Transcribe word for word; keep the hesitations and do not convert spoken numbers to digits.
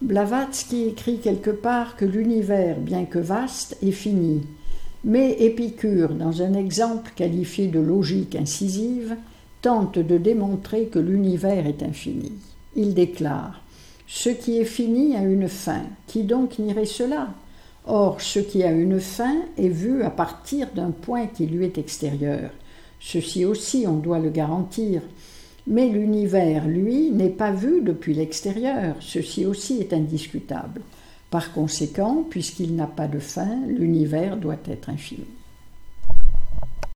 Blavatsky écrit quelque part que l'univers, bien que vaste, est fini. Mais Épicure, dans un exemple qualifié de logique incisive, tente de démontrer que l'univers est infini. Il déclare « Ce qui est fini a une fin, qui donc nierait cela ? Or, ce qui a une fin est vu à partir d'un point qui lui est extérieur. Ceci aussi, on doit le garantir. Mais l'univers, lui, n'est pas vu depuis l'extérieur. Ceci aussi est indiscutable. Par conséquent, puisqu'il n'a pas de fin, l'univers doit être infini. »